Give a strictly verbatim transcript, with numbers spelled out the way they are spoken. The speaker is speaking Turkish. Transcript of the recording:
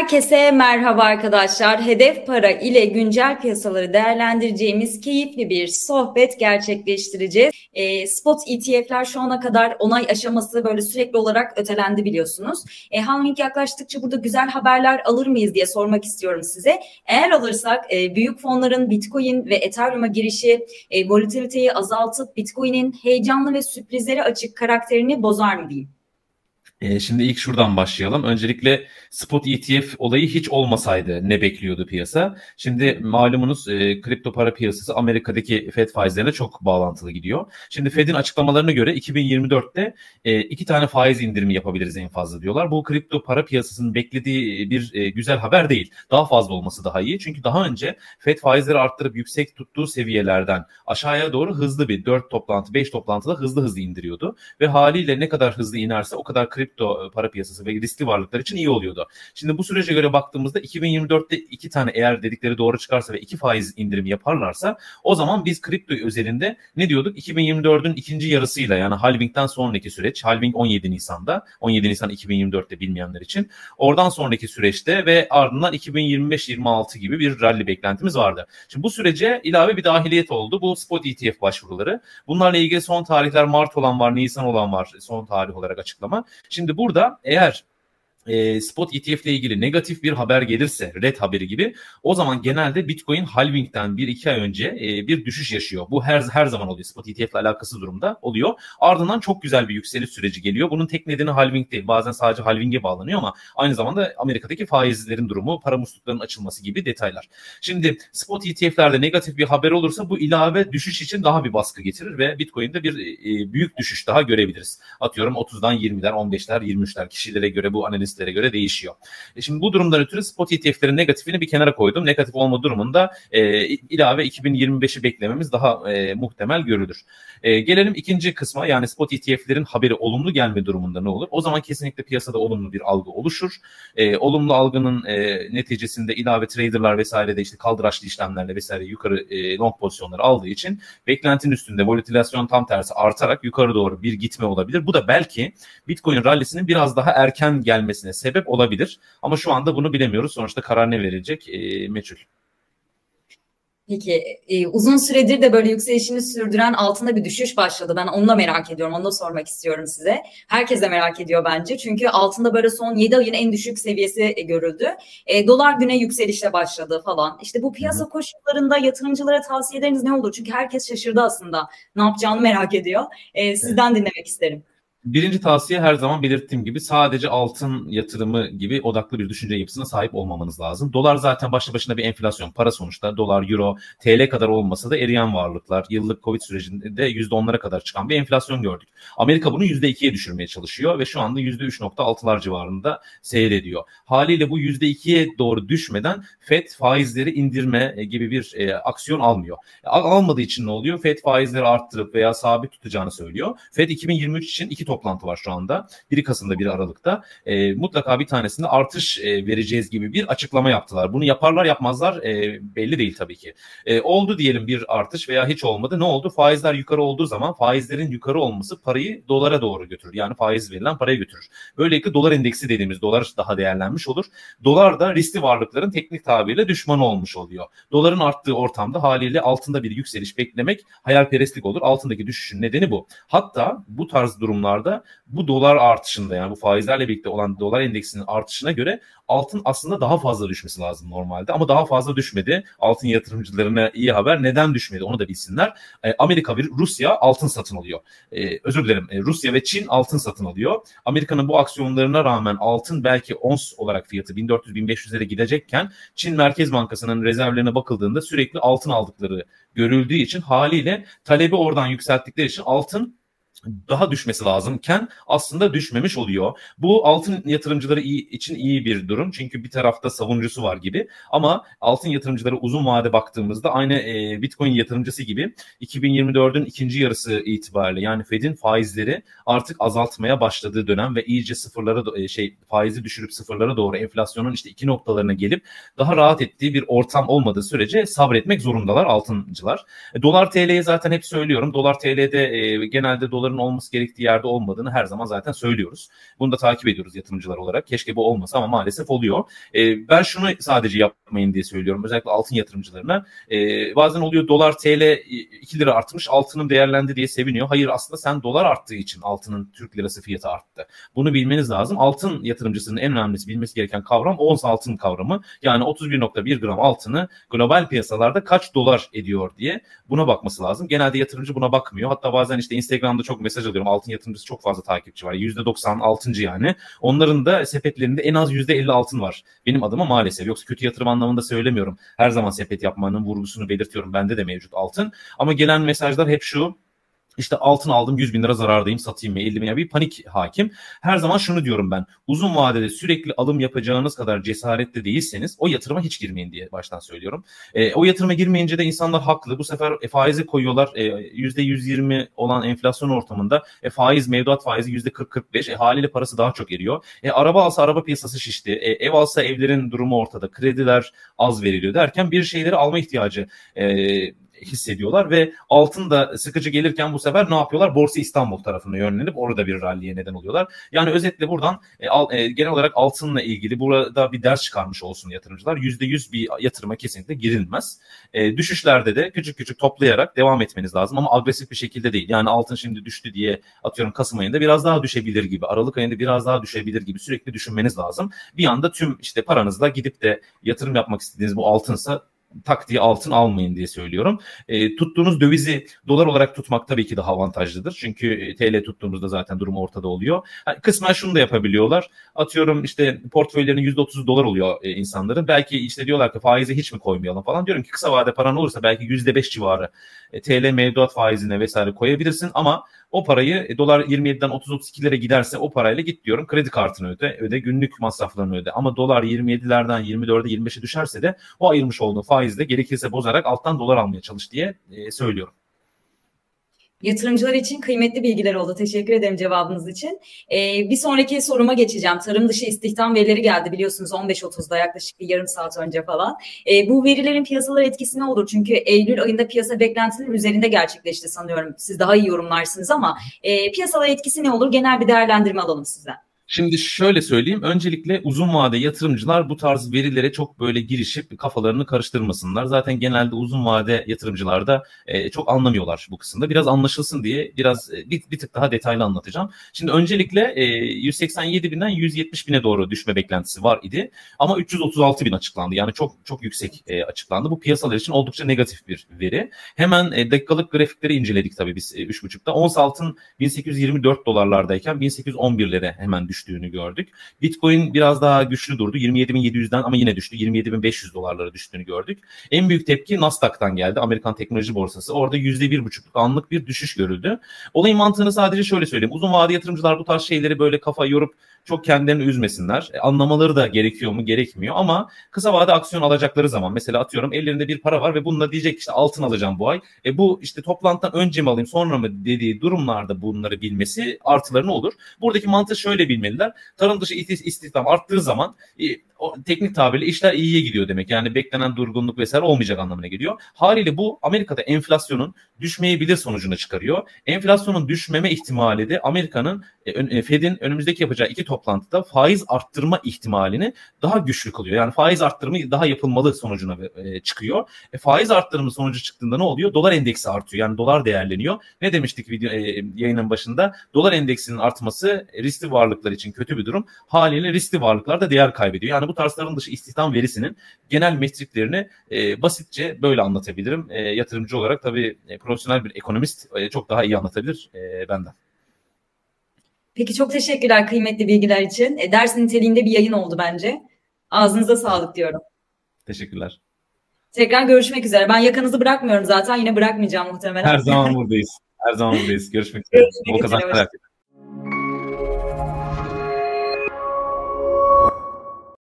Herkese merhaba arkadaşlar. Hedef Para ile güncel piyasaları değerlendireceğimiz keyifli bir sohbet gerçekleştireceğiz. E, spot E T F'ler şu ana kadar onay aşaması böyle sürekli olarak ötelendi biliyorsunuz. E, halving yaklaştıkça burada güzel haberler alır mıyız diye sormak istiyorum size. Eğer alırsak e, büyük fonların Bitcoin ve Ethereum'a girişi e, volatiliteyi azaltıp Bitcoin'in heyecanlı ve sürprizlere açık karakterini bozar mı diyeyim? E, şimdi ilk şuradan başlayalım. Öncelikle spot E T F olayı hiç olmasaydı ne bekliyordu piyasa? Şimdi malumunuz e, kripto para piyasası Amerika'daki Fed faizlerine çok bağlantılı gidiyor. Şimdi Fed'in açıklamalarına göre iki bin yirmi dörtte e, iki tane faiz indirimi yapabiliriz en fazla diyorlar. Bu kripto para piyasasının beklediği bir e, güzel haber değil. Daha fazla olması daha iyi. Çünkü daha önce Fed faizleri arttırıp yüksek tuttuğu seviyelerden aşağıya doğru hızlı bir dört toplantı, beş toplantıda hızlı hızlı indiriyordu. Ve haliyle ne kadar hızlı inerse o kadar kripto kripto para piyasası ve riskli varlıklar için iyi oluyordu. Şimdi bu sürece göre baktığımızda iki bin yirmi dörtte iki tane eğer dedikleri doğru çıkarsa ve iki faiz indirimi yaparlarsa o zaman biz kripto özelinde ne diyorduk? iki bin yirmi dördün ikinci yarısıyla yani halvingden sonraki süreç, halving on yedi Nisan'da, on yedi Nisan iki bin yirmi dörtte bilmeyenler için oradan sonraki süreçte ve ardından iki bin yirmi beş yirmi altı gibi bir rally beklentimiz vardı. Şimdi bu sürece ilave bir dahiliyet oldu. Bu spot E T F başvuruları. Bunlarla ilgili son tarihler Mart olan var, Nisan olan var son tarih olarak açıklama. Şimdi burada eğer e, spot E T F ile ilgili negatif bir haber gelirse, red haberi gibi, o zaman genelde Bitcoin halvingden bir iki ay önce e, bir düşüş yaşıyor. Bu her her zaman oluyor. Spot E T F ile alakası durumda oluyor. Ardından çok güzel bir yükseliş süreci geliyor. Bunun tek nedeni halving değil. Bazen sadece halvinge bağlanıyor ama aynı zamanda Amerika'daki faizlerin durumu, para musluklarının açılması gibi detaylar. Şimdi spot E T F'lerde negatif bir haber olursa bu ilave düşüş için daha bir baskı getirir ve Bitcoin'de bir e, büyük düşüş daha görebiliriz. Atıyorum otuzdan yirmiler, on beşler, yirmi üçler kişilere göre, bu analiz göre değişiyor. E şimdi bu durumdan ötürü spot E T F'lerin negatifini bir kenara koydum. Negatif olma durumunda e, ilave iki bin yirmi beşi beklememiz daha e, muhtemel görülür. E, gelelim ikinci kısma, yani spot E T F'lerin haberi olumlu gelme durumunda ne olur? O zaman kesinlikle piyasada olumlu bir algı oluşur. E, olumlu algının e, neticesinde ilave traderlar vesaire de işte kaldıraçlı işlemlerle vesaire yukarı e, long pozisyonları aldığı için beklentinin üstünde volatilasyon tam tersi artarak yukarı doğru bir gitme olabilir. Bu da belki Bitcoin rallisinin biraz daha erken gelmesine sebep olabilir. Ama şu anda bunu bilemiyoruz. Sonuçta karar ne verilecek e, meçhul. Peki e, uzun süredir de böyle yükselişini sürdüren altında bir düşüş başladı. Ben onu da merak ediyorum. Onu da sormak istiyorum size. Herkes de merak ediyor bence. Çünkü altında böyle son yedi ayın en düşük seviyesi e, görüldü. E, dolar güne yükselişle başladı falan. İşte bu piyasa koşullarında yatırımcılara tavsiyeleriniz ne olur? Çünkü herkes şaşırdı aslında. Ne yapacağını merak ediyor. E, sizden evet. dinlemek isterim. Birinci tavsiye, her zaman belirttiğim gibi, sadece altın yatırımı gibi odaklı bir düşünce yapısına sahip olmamanız lazım. Dolar zaten başlı başına bir enflasyon. Para sonuçta. Dolar, euro, T L kadar olmasa da eriyen varlıklar. Yıllık Covid sürecinde yüzde onlara kadar çıkan bir enflasyon gördük. Amerika bunu yüzde ikiye düşürmeye çalışıyor ve şu anda yüzde üç nokta altılar civarında seyrediyor. Haliyle bu yüzde ikiye doğru düşmeden Fed faizleri indirme gibi bir e, aksiyon almıyor. Al, almadığı için ne oluyor? Fed faizleri arttırıp veya sabit tutacağını söylüyor. Fed iki bin yirmi üç için iki toplantı var şu anda. Biri Kasım'da, biri Aralık'ta. E, mutlaka bir tanesinde artış e, vereceğiz gibi bir açıklama yaptılar. Bunu yaparlar yapmazlar e, belli değil tabii ki. E, oldu diyelim bir artış veya hiç olmadı. Ne oldu? Faizler yukarı olduğu zaman faizlerin yukarı olması parayı dolara doğru götürür. Yani faiz verilen paraya götürür. Böylelikle dolar endeksi dediğimiz dolar daha değerlenmiş olur. Dolar da riskli varlıkların teknik tabiriyle düşmanı olmuş oluyor. Doların arttığı ortamda haliyle altında bir yükseliş beklemek hayalperestlik olur. Altındaki düşüşün nedeni bu. Hatta bu tarz durumlarda bu dolar artışında, yani bu faizlerle birlikte olan dolar endeksinin artışına göre altın aslında daha fazla düşmesi lazım normalde. Ama daha fazla düşmedi. Altın yatırımcılarına iyi haber. Neden düşmedi onu da bilsinler. E, Amerika ve Rusya altın satın alıyor. E, özür dilerim. E, Rusya ve Çin altın satın alıyor. Amerika'nın bu aksiyonlarına rağmen altın belki ons olarak fiyatı bin dört yüz bin beş yüzlere gidecekken Çin Merkez Bankası'nın rezervlerine bakıldığında sürekli altın aldıkları görüldüğü için haliyle talebi oradan yükselttikleri için altın daha düşmesi lazımken aslında düşmemiş oluyor. Bu altın yatırımcıları iyi, için iyi bir durum. Çünkü bir tarafta savunucusu var gibi. Ama altın yatırımcıları uzun vade baktığımızda aynı e, Bitcoin yatırımcısı gibi iki bin yirmi dördün ikinci yarısı itibariyle, yani Fed'in faizleri artık azaltmaya başladığı dönem ve iyice sıfırlara e, şey faizi düşürüp sıfırlara doğru enflasyonun işte iki noktalarına gelip daha rahat ettiği bir ortam olmadığı sürece sabretmek zorundalar altıncılar. E, dolar T L'ye zaten hep söylüyorum. Dolar T L'de e, genelde doların yatırımların olması gerektiği yerde olmadığını her zaman zaten söylüyoruz. Bunu da takip ediyoruz yatırımcılar olarak. Keşke bu olmasa ama maalesef oluyor. E, ben şunu sadece yapmayın diye söylüyorum. Özellikle altın yatırımcılarına. E, bazen oluyor dolar T L iki lira artmış, altının değerlendi diye seviniyor. Hayır, aslında sen dolar arttığı için altının Türk lirası fiyatı arttı. Bunu bilmeniz lazım. Altın yatırımcısının en önemlisi bilmesi gereken kavram ons altın kavramı. Yani otuz bir nokta bir gram altını global piyasalarda kaç dolar ediyor diye buna bakması lazım. Genelde yatırımcı buna bakmıyor. Hatta bazen işte Instagram'da çok mesaj alıyorum. Altın yatırımcısı çok fazla takipçi var. yüzde doksan altıncı yani. Onların da sepetlerinde en az yüzde elli altın var. Benim adıma maalesef. Yoksa kötü yatırım anlamında söylemiyorum. Her zaman sepet yapmanın vurgusunu belirtiyorum. Bende de mevcut altın. Ama gelen mesajlar hep şu: İşte altın aldım, yüz bin lira zarardayım, satayım mı, elli bin lira, bir panik hakim. Her zaman şunu diyorum ben: uzun vadede sürekli alım yapacağınız kadar cesaretli değilseniz o yatırıma hiç girmeyin diye baştan söylüyorum. E, o yatırıma girmeyince de insanlar haklı. Bu sefer e, faizi koyuyorlar. E, yüzde yüz yirmi olan enflasyon ortamında e, faiz, mevduat faizi yüzde kırk kırk beş. E, haliyle parası daha çok eriyor. E, araba alsa araba piyasası şişti. E, ev alsa evlerin durumu ortada. Krediler az veriliyor derken bir şeyleri alma ihtiyacı e, hissediyorlar ve altın da sıkıcı gelirken bu sefer ne yapıyorlar? Borsa İstanbul tarafına yönlenip orada bir ralliye neden oluyorlar. Yani özetle buradan e, al, e, genel olarak altınla ilgili burada bir ders çıkarmış olsun yatırımcılar. yüzde yüz bir yatırıma kesinlikle girilmez. E, düşüşlerde de küçük küçük toplayarak devam etmeniz lazım ama agresif bir şekilde değil. Yani altın şimdi düştü diye atıyorum Kasım ayında biraz daha düşebilir gibi, Aralık ayında biraz daha düşebilir gibi sürekli düşünmeniz lazım. Bir anda tüm işte paranızla gidip de yatırım yapmak istediğiniz bu altınsa tak diye altın almayın diye söylüyorum. E, tuttuğunuz dövizi dolar olarak tutmak tabii ki daha avantajlıdır. Çünkü T L tuttuğumuzda zaten durum ortada oluyor. Yani kısmen şunu da yapabiliyorlar. Atıyorum işte portföylerinin yüzde otuzu dolar oluyor e, insanların. Belki işte diyorlar ki faizi hiç mi koymayalım falan. Diyorum ki kısa vade paran olursa belki yüzde beş civarı e, T L mevduat faizine vesaire koyabilirsin ama o parayı e, dolar yirmi yediden otuz otuz ikilere giderse o parayla git diyorum kredi kartını öde, öde günlük masraflarını öde. Ama dolar yirmi yedilerden yirmi dörde yirmi beşe düşerse de o ayırmış olduğun faizle gerekirse bozarak alttan dolar almaya çalış diye e, söylüyorum. Yatırımcılar için kıymetli bilgiler oldu. Teşekkür ederim cevabınız için. Ee, bir sonraki soruma geçeceğim. Tarım dışı istihdam verileri geldi biliyorsunuz on beş otuzda yaklaşık bir yarım saat önce falan. Ee, bu verilerin piyasalara etkisi ne olur? Çünkü Eylül ayında piyasa beklentilerin üzerinde gerçekleşti sanıyorum. Siz daha iyi yorumlarsınız ama e, piyasalara etkisi ne olur? Genel bir değerlendirme alalım sizden. Şimdi şöyle söyleyeyim. Öncelikle uzun vade yatırımcılar bu tarz verilere çok böyle girişip kafalarını karıştırmasınlar. Zaten genelde uzun vade yatırımcılar da e, çok anlamıyorlar bu kısımda. Biraz anlaşılsın diye biraz e, bir, bir tık daha detaylı anlatacağım. Şimdi öncelikle e, yüz seksen yedi binden yüz yetmiş bine doğru düşme beklentisi var idi. Ama üç yüz otuz altı bin açıklandı. Yani çok çok yüksek e, açıklandı. Bu piyasalar için oldukça negatif bir veri. Hemen e, dakikalık grafikleri inceledik tabii biz e, üç buçukta. Ons altın bin sekiz yüz yirmi dört dolarlardayken bin sekiz yüz on birlere hemen düştü. düştüğünü gördük. Bitcoin biraz daha güçlü durdu. yirmi yedi bin yedi yüzden ama yine düştü. yirmi yedi bin beş yüz dolarlara düştüğünü gördük. En büyük tepki Nasdaq'tan geldi. Amerikan teknoloji borsası. Orada yüzde bir buçukluk anlık bir düşüş görüldü. Olayın mantığını sadece şöyle söyleyeyim. Uzun vade yatırımcılar bu tarz şeyleri böyle kafa yorup çok kendilerini üzmesinler. E, anlamaları da gerekiyor mu? Gerekmiyor. Ama kısa vade aksiyon alacakları zaman mesela atıyorum ellerinde bir para var ve bununla diyecek işte altın alacağım bu ay. E bu işte toplantıdan önce mi alayım sonra mı dediği durumlarda bunları bilmesi artılarını olur. Buradaki mantığı şöyle bilmeliler. Tarım dışı istihdam arttığı zaman e, o, teknik tabirle işler iyiye gidiyor demek. Yani beklenen durgunluk vesaire olmayacak anlamına geliyor. Haliyle bu Amerika'da enflasyonun düşmeyebilir sonucuna çıkarıyor. Enflasyonun düşmeme ihtimali de Amerika'nın e, Fed'in önümüzdeki yapacağı iki toplantıda faiz arttırma ihtimalini daha güçlü kılıyor. Yani faiz arttırımı daha yapılmalı sonucuna e, çıkıyor. E, faiz arttırımı sonucu çıktığında ne oluyor? Dolar endeksi artıyor. Yani dolar değerleniyor. Ne demiştik video e, yayının başında? Dolar endeksinin artması riskli varlıklar için kötü bir durum. Haliyle riskli varlıklar da değer kaybediyor. Yani bu tarz tarım dışı istihdam verisinin genel metriklerini e, basitçe böyle anlatabilirim. E, yatırımcı olarak tabii e, profesyonel bir ekonomist e, çok daha iyi anlatabilir e, benden. Peki çok teşekkürler kıymetli bilgiler için. E, ders niteliğinde bir yayın oldu bence. Ağzınıza sağlık diyorum. Teşekkürler. Tekrar görüşmek üzere. Ben yakanızı bırakmıyorum zaten. Yine bırakmayacağım muhtemelen. Her zaman buradayız. Her zaman buradayız. Görüşmek üzere. Görüşmek Bol üzere. kazançlar.